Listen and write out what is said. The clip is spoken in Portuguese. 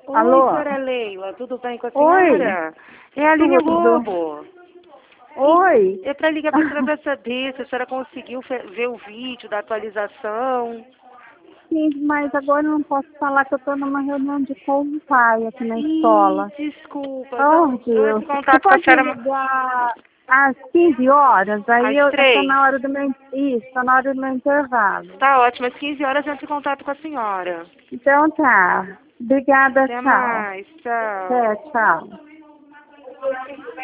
Oi, Alô? senhora Leila, tudo bem com a Oi? senhora? É a Aline Tudo. Lobo. Oi? É para ligar para a senhora para saber se a senhora conseguiu ver o vídeo da atualização. Sim, mas agora eu não posso falar que eu estou numa reunião de com o pai aqui na escola. Desculpa, Oh, não, eu Deus. entro em Você contato com a pode me senhora ligar às 15 horas? Aí às eu estou 3. na hora do meu... Isso, estou na hora do meu intervalo. Tá ótimo, às 15 horas eu entro em contato com a senhora. Então tá. Obrigada, Até tchau. mais, tchau. É, tchau.